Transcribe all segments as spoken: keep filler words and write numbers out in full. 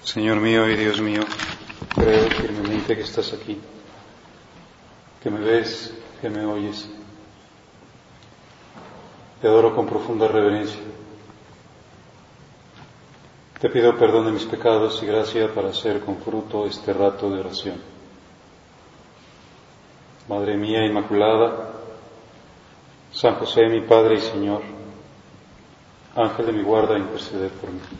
Señor mío y Dios mío, creo firmemente que estás aquí, que me ves, que me oyes. Te adoro con profunda reverencia. Te pido perdón de mis pecados y gracia para hacer con fruto este rato de oración. Madre mía Inmaculada, San José, mi Padre y Señor, Ángel de mi guarda, interceded por mí.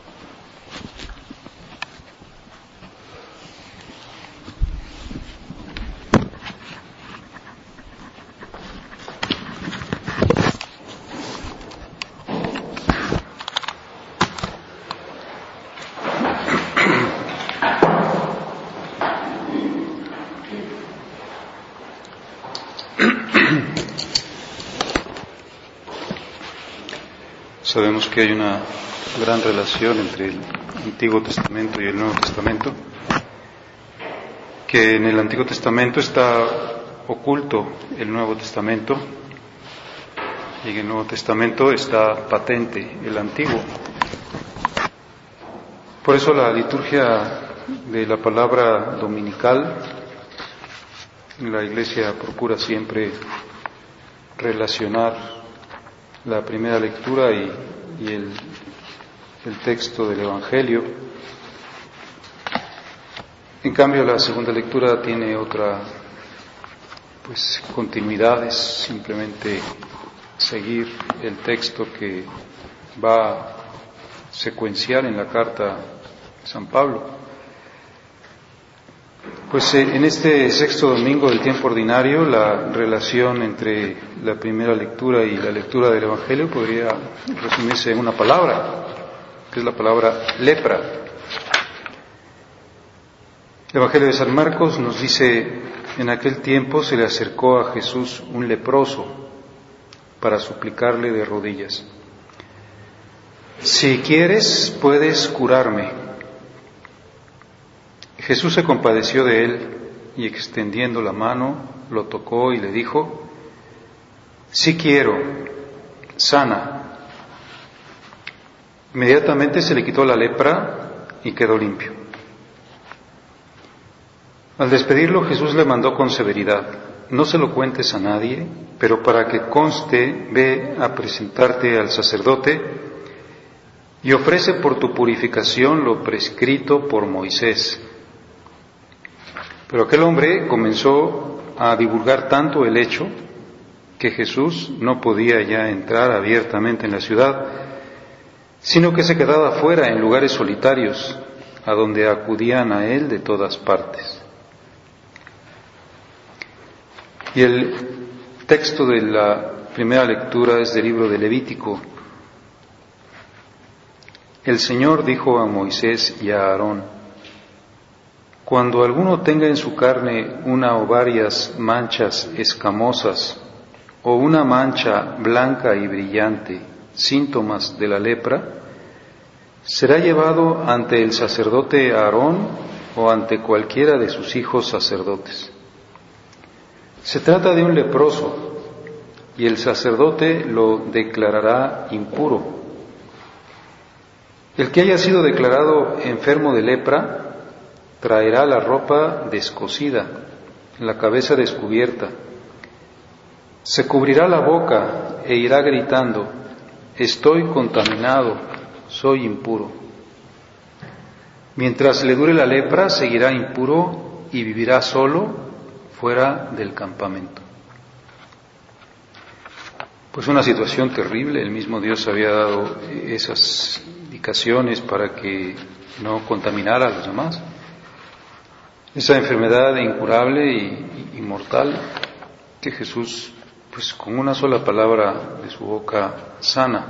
Sabemos que hay una gran relación entre el Antiguo Testamento y el Nuevo Testamento, que en el Antiguo Testamento está oculto el Nuevo Testamento y en el Nuevo Testamento está patente el Antiguo. Por eso la liturgia de la palabra dominical, la Iglesia procura siempre relacionar la primera lectura y, y el, el texto del Evangelio. En cambio, la segunda lectura tiene otra, pues, continuidad, es simplemente seguir el texto que va secuencial en la carta de San Pablo. Pues en este sexto domingo del tiempo ordinario, la relación entre la primera lectura y la lectura del Evangelio podría resumirse en una palabra, que es la palabra lepra. El Evangelio de San Marcos nos dice: en aquel tiempo se le acercó a Jesús un leproso para suplicarle de rodillas: si quieres, puedes curarme. Jesús se compadeció de él y, extendiendo la mano, lo tocó y le dijo: sí quiero, sana. Inmediatamente se le quitó la lepra y quedó limpio. Al despedirlo, Jesús le mandó con severidad: no se lo cuentes a nadie, pero para que conste, ve a presentarte al sacerdote y ofrece por tu purificación lo prescrito por Moisés. Pero aquel hombre comenzó a divulgar tanto el hecho que Jesús no podía ya entrar abiertamente en la ciudad, sino que se quedaba fuera en lugares solitarios, a donde acudían a él de todas partes. Y el texto de la primera lectura es del libro de Levítico. El Señor dijo a Moisés y a Aarón: cuando alguno tenga en su carne una o varias manchas escamosas o una mancha blanca y brillante, síntomas de la lepra, será llevado ante el sacerdote Aarón o ante cualquiera de sus hijos sacerdotes. Se trata de un leproso y el sacerdote lo declarará impuro. El que haya sido declarado enfermo de lepra traerá la ropa descosida, la cabeza descubierta, se cubrirá la boca e irá gritando: estoy contaminado, soy impuro. Mientras le dure la lepra, seguirá impuro y vivirá solo fuera del campamento. Pues una situación terrible. El mismo Dios había dado esas indicaciones para que no contaminara a los demás. Esa enfermedad incurable y, y mortal que Jesús, pues con una sola palabra de su boca, sana.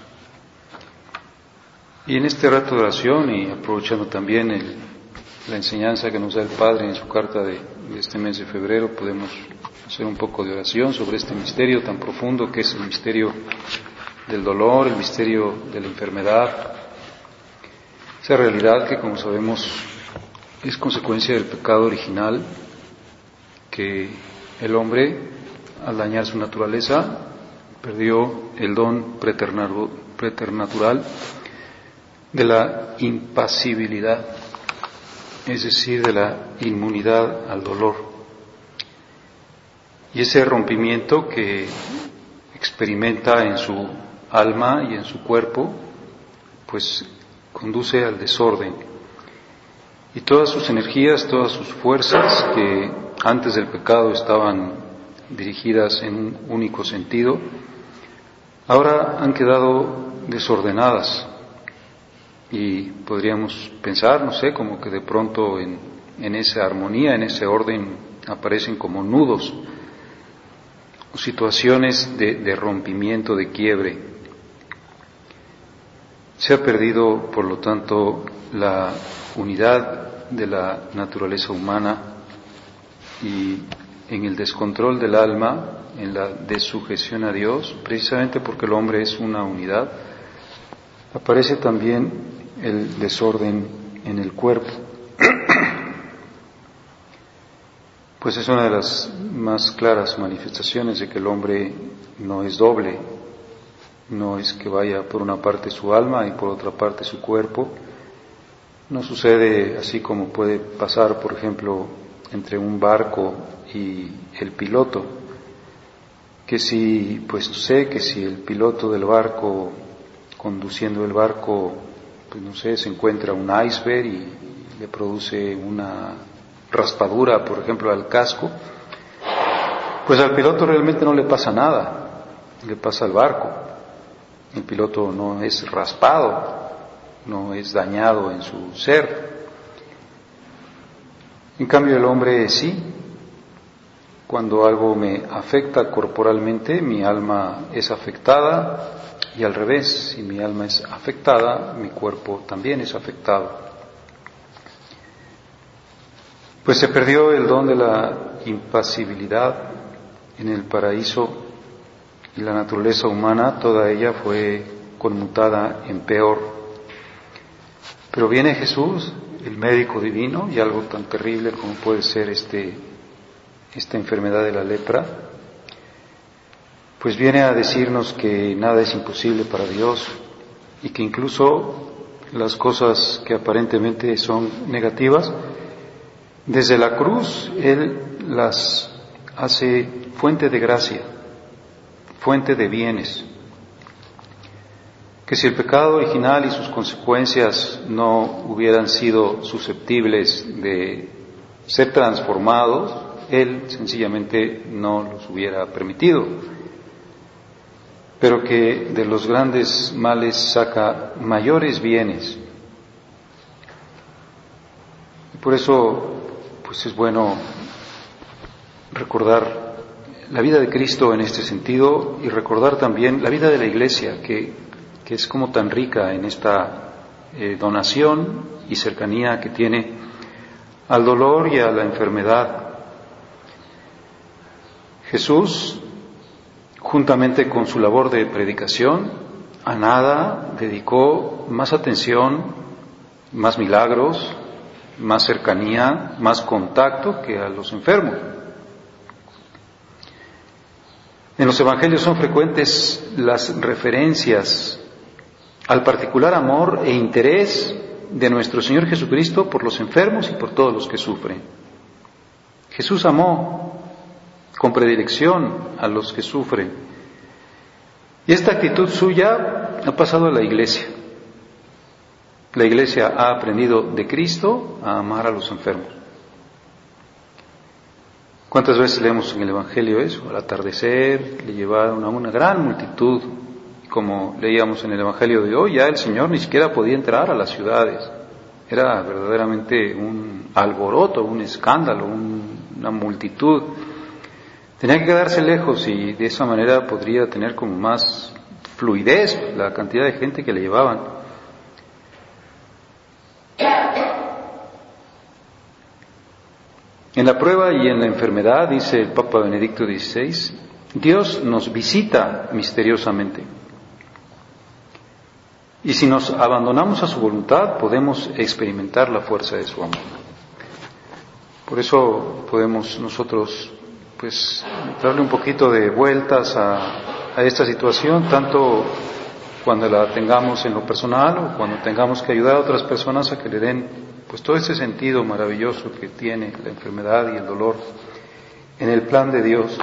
Y en este rato de oración, y aprovechando también el, la enseñanza que nos da el Padre en su carta de, de este mes de febrero, podemos hacer un poco de oración sobre este misterio tan profundo que es el misterio del dolor, el misterio de la enfermedad, esa realidad que, como sabemos, es consecuencia del pecado original, que el hombre, al dañar su naturaleza, perdió el don preternatural de la impasibilidad, es decir, de la inmunidad al dolor. Y ese rompimiento que experimenta en su alma y en su cuerpo, pues conduce al desorden. Y todas sus energías, todas sus fuerzas que antes del pecado estaban dirigidas en un único sentido, ahora han quedado desordenadas. Y podríamos pensar, no sé, como que de pronto en, en esa armonía, en ese orden, aparecen como nudos, o situaciones de, de rompimiento, de quiebre. Se ha perdido, por lo tanto, la unidad de la naturaleza humana, y en el descontrol del alma, en la desujeción a Dios, precisamente porque el hombre es una unidad, aparece también el desorden en el cuerpo. Pues es una de las más claras manifestaciones de que el hombre no es doble, no es que vaya por una parte su alma y por otra parte su cuerpo. No sucede así como puede pasar, por ejemplo, entre un barco y el piloto, que si, pues sé que si el piloto del barco, conduciendo el barco, pues no sé, se encuentra un iceberg y le produce una raspadura, por ejemplo, al casco, pues al piloto realmente no le pasa nada, le pasa al barco. El piloto no es raspado, no es dañado en su ser. En cambio el hombre sí. Cuando algo me afecta corporalmente, mi alma es afectada, y al revés, si mi alma es afectada, mi cuerpo también es afectado. Pues se perdió el don de la impasibilidad en el paraíso, y la naturaleza humana, toda ella fue conmutada en peor. Pero viene Jesús, el médico divino, y algo tan terrible como puede ser este, esta enfermedad de la lepra, pues viene a decirnos que nada es imposible para Dios, y que incluso las cosas que aparentemente son negativas, desde la cruz Él las hace fuente de gracia, fuente de bienes. Que si el pecado original y sus consecuencias no hubieran sido susceptibles de ser transformados, Él sencillamente no los hubiera permitido. Pero que de los grandes males saca mayores bienes. Y por eso, pues es bueno recordar la vida de Cristo en este sentido, y recordar también la vida de la Iglesia, que, que es como tan rica en esta eh, donación y cercanía que tiene al dolor y a la enfermedad. Jesús, juntamente con su labor de predicación, a nada dedicó más atención, más milagros, más cercanía, más contacto que a los enfermos. En los evangelios son frecuentes las referencias al particular amor e interés de nuestro Señor Jesucristo por los enfermos y por todos los que sufren. Jesús amó con predilección a los que sufren. Y esta actitud suya ha pasado a la Iglesia. La Iglesia ha aprendido de Cristo a amar a los enfermos. ¿Cuántas veces leemos en el Evangelio eso? Al atardecer le llevaron a una gran multitud. Como leíamos en el Evangelio de hoy, ya el Señor ni siquiera podía entrar a las ciudades. Era verdaderamente un alboroto, un escándalo, un, una multitud. Tenía que quedarse lejos, y de esa manera podría tener como más fluidez la cantidad de gente que le llevaban. En la prueba y en la enfermedad, dice el Papa Benedicto dieciséis, Dios nos visita misteriosamente. Y si nos abandonamos a su voluntad, podemos experimentar la fuerza de su amor. Por eso podemos nosotros, pues, darle un poquito de vueltas a, a esta situación, tanto cuando la tengamos en lo personal o cuando tengamos que ayudar a otras personas a que le den pues todo ese sentido maravilloso que tiene la enfermedad y el dolor en el plan de Dios.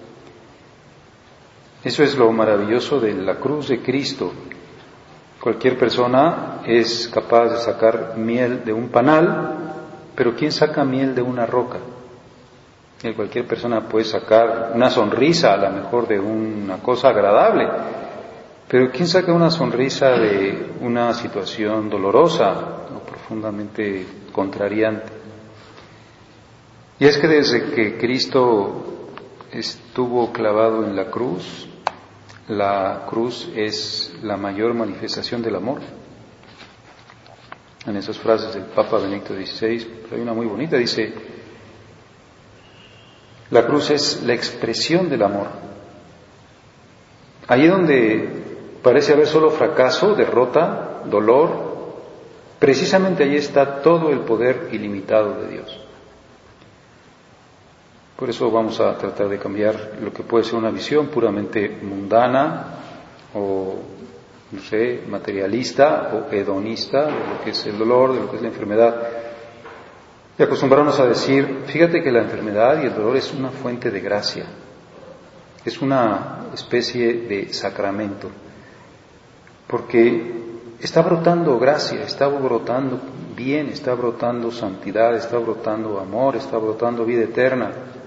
Eso es lo maravilloso de la cruz de Cristo. Cualquier persona es capaz de sacar miel de un panal, pero ¿quién saca miel de una roca? Y cualquier persona puede sacar una sonrisa, a lo mejor de una cosa agradable, pero ¿quién saca una sonrisa de una situación dolorosa o profundamente contrariante? Y es que desde que Cristo estuvo clavado en la cruz, la cruz es la mayor manifestación del amor. En esas frases del Papa Benedicto dieciséis hay una muy bonita, dice: la cruz es la expresión del amor. Allí donde parece haber solo fracaso, derrota, dolor, precisamente allí está todo el poder ilimitado de Dios. Por eso vamos a tratar de cambiar lo que puede ser una visión puramente mundana o, no sé, materialista o hedonista de lo que es el dolor, de lo que es la enfermedad. Y acostumbrarnos a decir, fíjate que la enfermedad y el dolor es una fuente de gracia, es una especie de sacramento, porque está brotando gracia, está brotando bien, está brotando santidad, está brotando amor, está brotando vida eterna.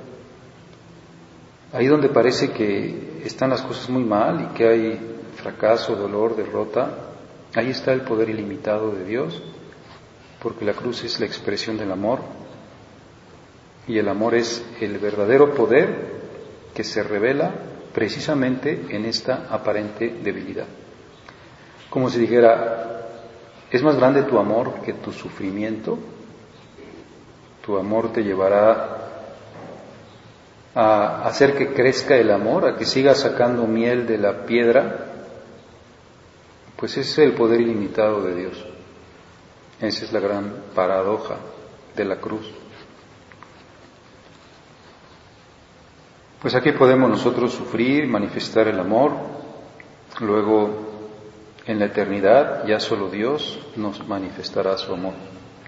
Ahí donde parece que están las cosas muy mal y que hay fracaso, dolor, derrota, ahí está el poder ilimitado de Dios, porque la cruz es la expresión del amor, y el amor es el verdadero poder que se revela precisamente en esta aparente debilidad. Como si dijera, ¿es más grande tu amor que tu sufrimiento? Tu amor te llevará a hacer que crezca el amor, a que siga sacando miel de la piedra. Pues ese es el poder ilimitado de Dios. Esa es la gran paradoja de la cruz. Pues aquí podemos nosotros sufrir, manifestar el amor, luego en la eternidad ya solo Dios nos manifestará su amor.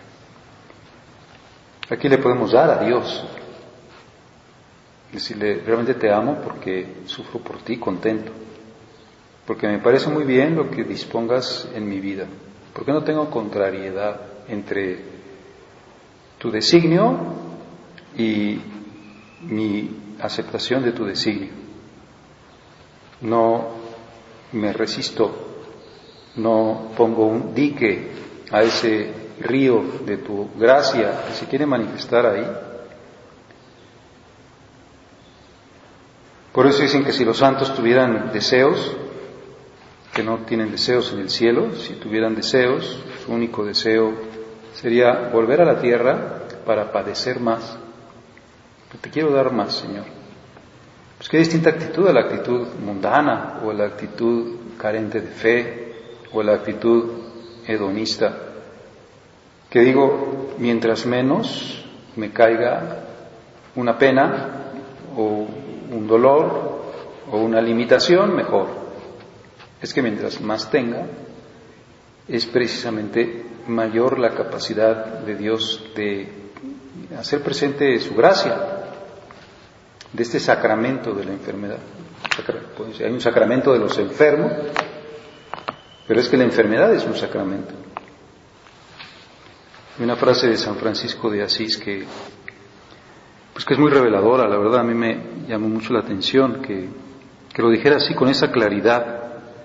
Aquí le podemos dar a Dios, decirle, realmente te amo porque sufro por ti, contento, porque me parece muy bien lo que dispongas en mi vida, porque no tengo contrariedad entre tu designio y mi aceptación de tu designio. No me resisto, no pongo un dique a ese río de tu gracia que se quiere manifestar ahí. Por eso dicen que si los santos tuvieran deseos, que no tienen deseos en el cielo, si tuvieran deseos, su único deseo sería volver a la tierra para padecer más. Te quiero dar más, Señor. Pues qué distinta actitud a la actitud mundana, o a la actitud carente de fe, o a la actitud hedonista, que digo, mientras menos me caiga una pena, o un dolor, o una limitación, mejor. Es que mientras más tenga, es precisamente mayor la capacidad de Dios de hacer presente su gracia, de este sacramento de la enfermedad. Hay un sacramento de los enfermos, pero es que la enfermedad es un sacramento. Hay una frase de San Francisco de Asís que, pues que es muy reveladora, la verdad a mí me llamó mucho la atención que, que lo dijera así con esa claridad.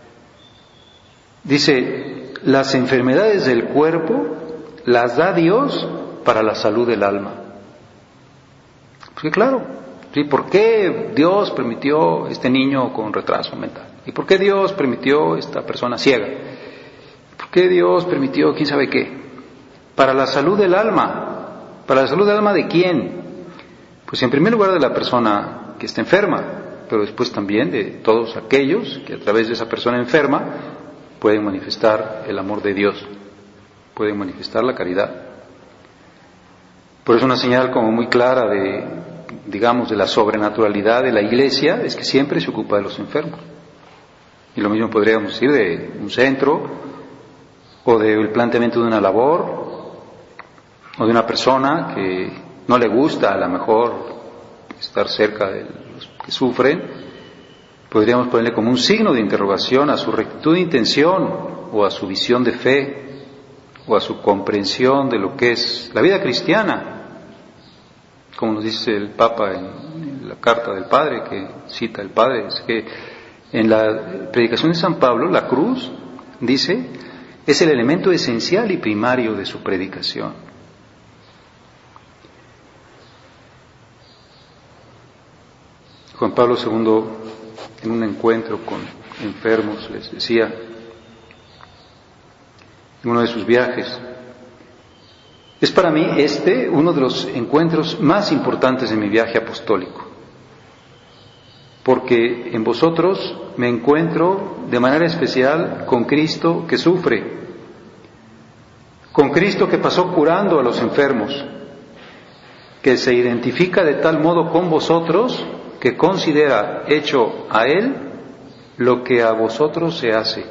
Dice, las enfermedades del cuerpo las da Dios para la salud del alma. Porque claro, ¿sí? ¿Por qué Dios permitió este niño con retraso mental? ¿Y por qué Dios permitió esta persona ciega? ¿Por qué Dios permitió quién sabe qué? Para la salud del alma. ¿Para la salud del alma de quién? Pues en primer lugar de la persona que está enferma, pero después también de todos aquellos que a través de esa persona enferma pueden manifestar el amor de Dios, pueden manifestar la caridad. Por eso una señal como muy clara de, digamos, de la sobrenaturalidad de la Iglesia es que siempre se ocupa de los enfermos. Y lo mismo podríamos decir de un centro, o del planteamiento de una labor, o de una persona que no le gusta a lo mejor estar cerca de los que sufren. Podríamos ponerle como un signo de interrogación a su rectitud de intención, o a su visión de fe, o a su comprensión de lo que es la vida cristiana, como nos dice el Papa en la carta del Padre, que cita el Padre, es que en la predicación de San Pablo, la cruz, dice, es el elemento esencial y primario de su predicación. Juan Pablo segundo, en un encuentro con enfermos, les decía, en uno de sus viajes, es para mí este uno de los encuentros más importantes de mi viaje apostólico, porque en vosotros me encuentro de manera especial con Cristo que sufre, con Cristo que pasó curando a los enfermos, que se identifica de tal modo con vosotros que considera hecho a Él lo que a vosotros se hace.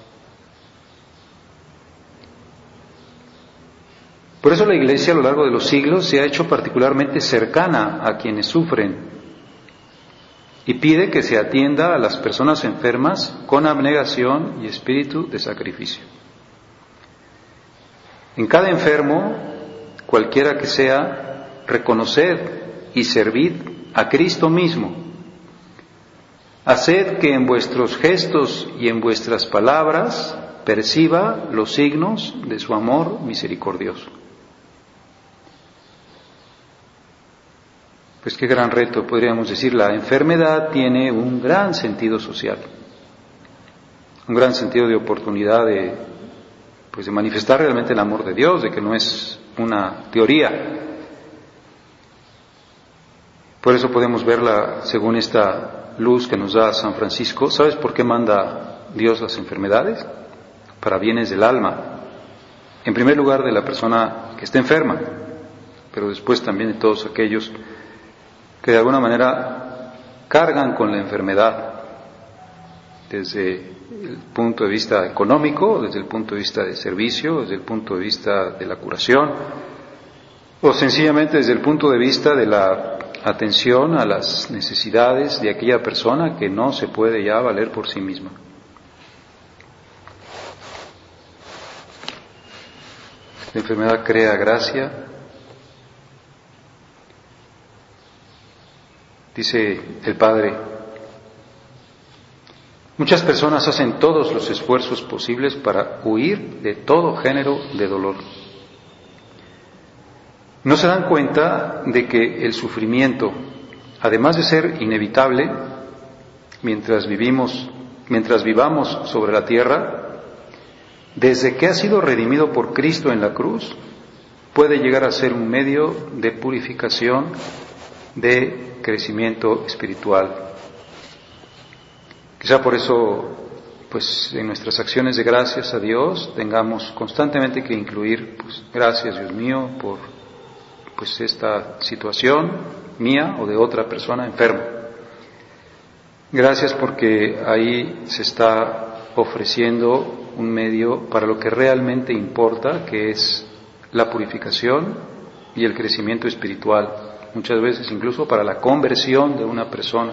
Por eso la Iglesia a lo largo de los siglos se ha hecho particularmente cercana a quienes sufren y pide que se atienda a las personas enfermas con abnegación y espíritu de sacrificio. En cada enfermo, cualquiera que sea, reconocer y servir a Cristo mismo. Haced que en vuestros gestos y en vuestras palabras perciba los signos de su amor misericordioso. Pues qué gran reto, podríamos decir. La enfermedad tiene un gran sentido social, un gran sentido de oportunidad de, pues de manifestar realmente el amor de Dios, de que no es una teoría. Por eso podemos verla según esta luz que nos da San Francisco. ¿Sabes por qué manda Dios las enfermedades? Para bienes del alma. En primer lugar de la persona que está enferma, pero después también de todos aquellos que de alguna manera cargan con la enfermedad desde el punto de vista económico, desde el punto de vista de servicio, desde el punto de vista de la curación, o sencillamente desde el punto de vista de la atención a las necesidades de aquella persona que no se puede ya valer por sí misma. La enfermedad crea gracia. Dice el Padre, muchas personas hacen todos los esfuerzos posibles para huir de todo género de dolor. No se dan cuenta de que el sufrimiento, además de ser inevitable, mientras vivimos, mientras vivamos sobre la tierra, desde que ha sido redimido por Cristo en la cruz, puede llegar a ser un medio de purificación, de crecimiento espiritual. Quizá por eso, pues en nuestras acciones de gracias a Dios tengamos constantemente que incluir, pues gracias Dios mío por pues esta situación mía o de otra persona enferma. Gracias porque ahí se está ofreciendo un medio para lo que realmente importa, que es la purificación y el crecimiento espiritual. Muchas veces incluso para la conversión de una persona.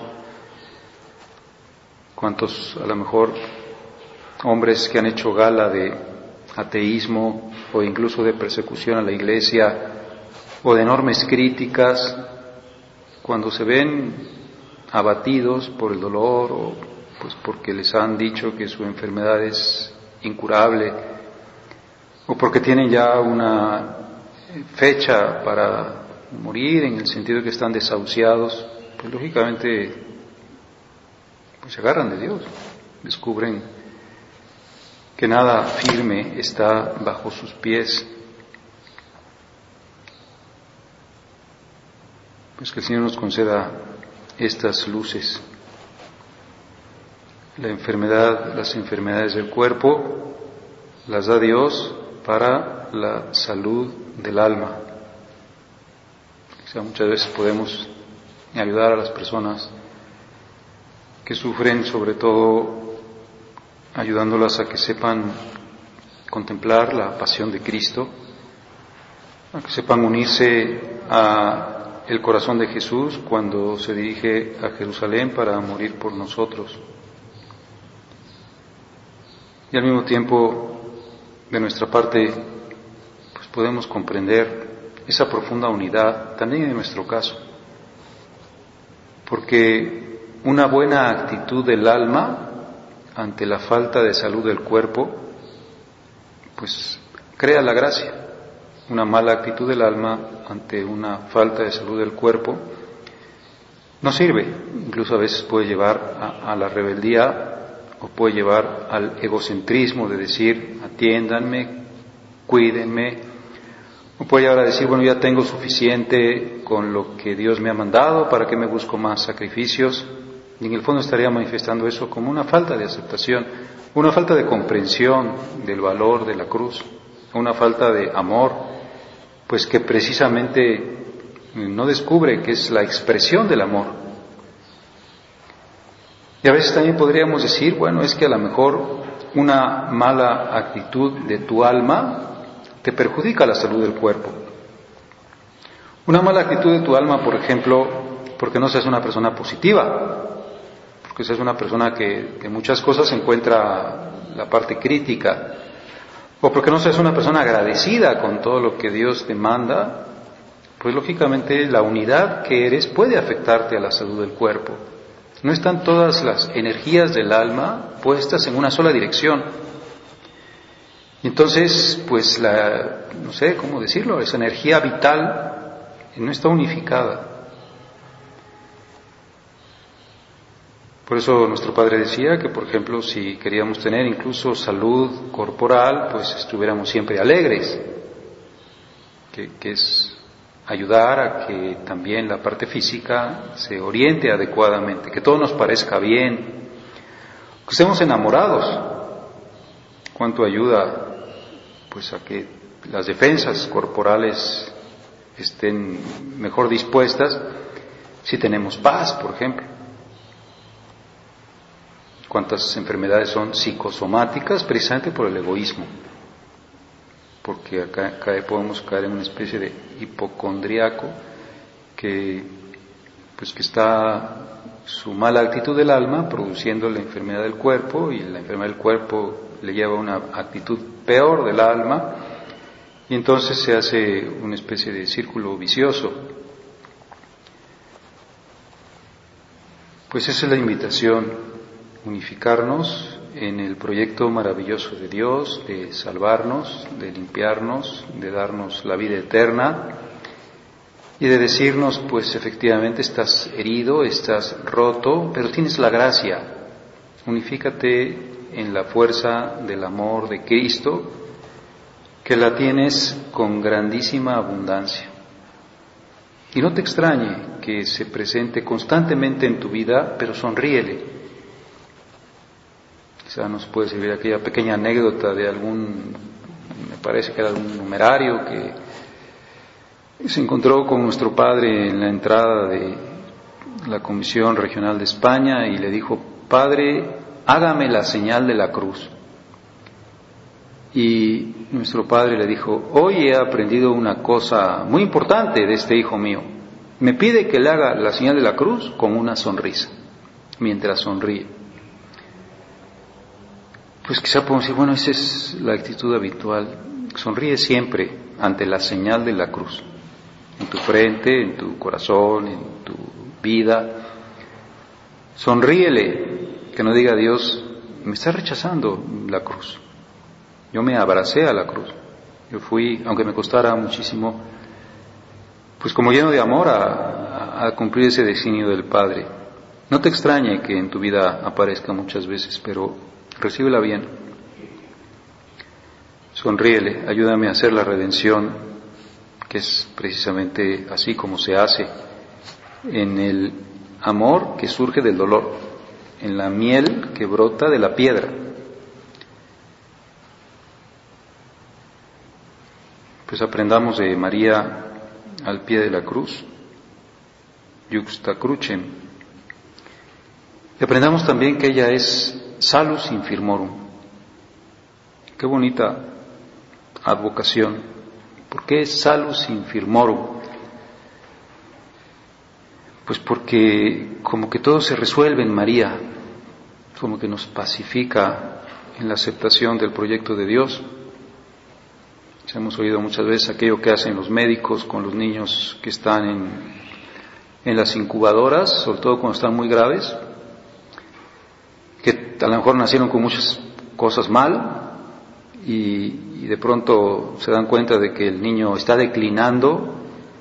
¿Cuántos, a lo mejor, hombres que han hecho gala de ateísmo o incluso de persecución a la Iglesia o de enormes críticas, cuando se ven abatidos por el dolor o pues porque les han dicho que su enfermedad es incurable o porque tienen ya una fecha para morir, en el sentido de que están desahuciados, pues lógicamente pues se agarran de Dios, descubren que nada firme está bajo sus pies. Pues que el Señor nos conceda estas luces. La enfermedad, las enfermedades del cuerpo las da Dios para la salud del alma. O sea, muchas veces podemos ayudar a las personas que sufren sobre todo ayudándolas a que sepan contemplar la pasión de Cristo, a que sepan unirse a el corazón de Jesús cuando se dirige a Jerusalén para morir por nosotros. Y al mismo tiempo, de nuestra parte, pues podemos comprender esa profunda unidad también en nuestro caso, porque una buena actitud del alma ante la falta de salud del cuerpo, pues crea la gracia. Una mala actitud del alma ante una falta de salud del cuerpo no sirve, incluso a veces puede llevar a, a la rebeldía o puede llevar al egocentrismo de decir, atiéndanme, cuídenme, o puede llevar a decir, bueno, ya tengo suficiente con lo que Dios me ha mandado, ¿para qué me busco más sacrificios? Y en el fondo estaría manifestando eso como una falta de aceptación, una falta de comprensión del valor de la cruz, una falta de amor, pues que precisamente no descubre que es la expresión del amor. Y a veces también podríamos decir, bueno, es que a lo mejor una mala actitud de tu alma te perjudica la salud del cuerpo. Una mala actitud de tu alma, por ejemplo, porque no seas una persona positiva, porque seas una persona que en muchas cosas encuentra la parte crítica, o porque no seas una persona agradecida con todo lo que Dios te manda, pues lógicamente la unidad que eres puede afectarte a la salud del cuerpo. No están todas las energías del alma puestas en una sola dirección. Y entonces, pues la, no sé cómo decirlo, esa energía vital no está unificada. Por eso nuestro Padre decía que, por ejemplo, si queríamos tener incluso salud corporal, pues estuviéramos siempre alegres, que, que es ayudar a que también la parte física se oriente adecuadamente, que todo nos parezca bien, que estemos enamorados. ¿Cuánto ayuda pues a que las defensas corporales estén mejor dispuestas si tenemos paz, por ejemplo? ¿Cuántas enfermedades son psicosomáticas precisamente por el egoísmo? Porque acá, acá podemos caer en una especie de hipocondriaco que, pues que está su mala actitud del alma produciendo la enfermedad del cuerpo, y la enfermedad del cuerpo le lleva a una actitud peor del alma, y entonces se hace una especie de círculo vicioso. Pues esa es la invitación, unificarnos en el proyecto maravilloso de Dios, de salvarnos, de limpiarnos, de darnos la vida eterna y de decirnos, pues efectivamente estás herido, estás roto, pero tienes la gracia. Unifícate en la fuerza del amor de Cristo, que la tienes con grandísima abundancia. Y no te extrañe que se presente constantemente en tu vida, pero sonríele. Quizá nos puede servir aquella pequeña anécdota de algún, me parece que era algún numerario que se encontró con nuestro padre en la entrada de la Comisión Regional de España y le dijo: Padre, hágame la señal de la cruz. Y nuestro padre le dijo: hoy he aprendido una cosa muy importante de este hijo mío. Me pide que le haga la señal de la cruz con una sonrisa, mientras sonríe. Pues quizá podemos decir, bueno, esa es la actitud habitual. Sonríe siempre ante la señal de la cruz, en tu frente, en tu corazón, en tu vida. Sonríele, que no diga Dios, me está rechazando la cruz. Yo me abracé a la cruz. Yo fui, aunque me costara muchísimo, pues como lleno de amor a, a, a cumplir ese designio del Padre. No te extrañe que en tu vida aparezca muchas veces, pero recíbela bien. Sonríele, ayúdame a hacer la redención, que es precisamente así como se hace, en el amor que surge del dolor, en la miel que brota de la piedra. Pues aprendamos de María al pie de la cruz, Juxta Crucem, y aprendamos también que ella es Salus Infirmorum, Qué bonita advocación. ¿Por qué salus infirmorum? Pues porque como que todo se resuelve en María, como que nos pacifica en la aceptación del proyecto de Dios. Hemos oído muchas veces aquello que hacen los médicos con los niños que están en, en las incubadoras, sobre todo cuando están muy graves, que a lo mejor nacieron con muchas cosas mal y, y de pronto se dan cuenta de que el niño está declinando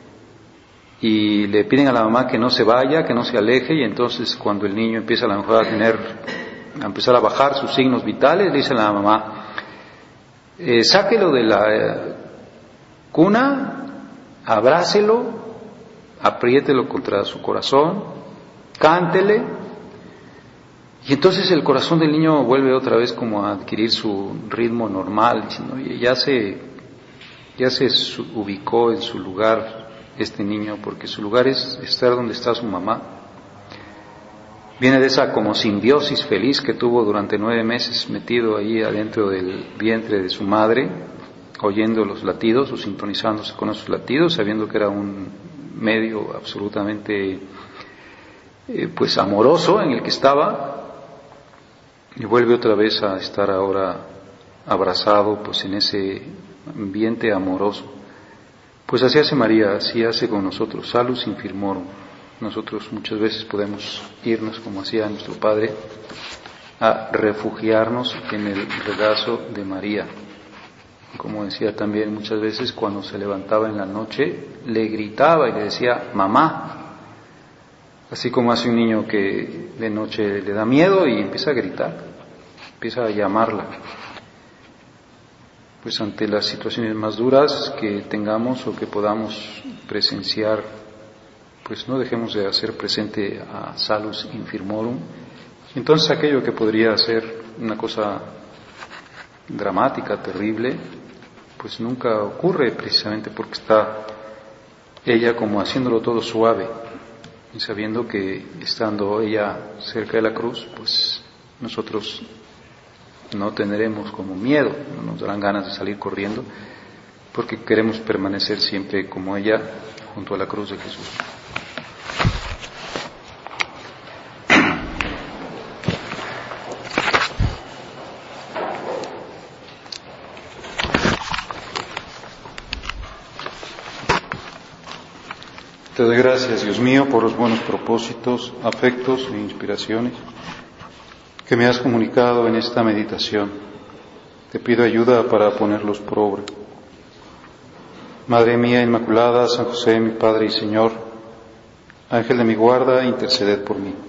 y le piden a la mamá que no se vaya, que no se aleje, y entonces cuando el niño empieza a lo mejor a tener, a empezar a bajar sus signos vitales, le dicen a la mamá, Eh, sáquelo de la eh, cuna, abrácelo, apriételo contra su corazón, cántele, y entonces el corazón del niño vuelve otra vez como a adquirir su ritmo normal, diciendo, oye, ya se, ya se su, ubicó en su lugar este niño, porque su lugar es estar donde está su mamá. Viene de esa como simbiosis feliz que tuvo durante nueve meses metido ahí adentro del vientre de su madre, oyendo los latidos o sintonizándose con esos latidos, sabiendo que era un medio absolutamente eh, pues amoroso en el que estaba, y vuelve otra vez a estar ahora abrazado pues en ese ambiente amoroso. Pues así hace María, así hace con nosotros, salus infirmorum. Nosotros muchas veces podemos irnos, como hacía nuestro Padre, a refugiarnos en el regazo de María. Como decía también muchas veces, cuando se levantaba en la noche, le gritaba y le decía, mamá. Así como hace un niño que de noche le da miedo y empieza a gritar, empieza a llamarla. Pues ante las situaciones más duras que tengamos o que podamos presenciar, pues no dejemos de hacer presente a salus infirmorum. Entonces aquello que podría ser una cosa dramática, terrible, pues nunca ocurre, precisamente porque está ella como haciéndolo todo suave, y sabiendo que estando ella cerca de la cruz, pues nosotros no tendremos como miedo, no nos darán ganas de salir corriendo, porque queremos permanecer siempre como ella junto a la cruz de Jesús. Te doy gracias, Dios mío, por los buenos propósitos, afectos e inspiraciones que me has comunicado en esta meditación. Te pido ayuda para ponerlos por obra. Madre mía Inmaculada, San José, mi Padre y Señor, Ángel de mi guarda, interceded por mí.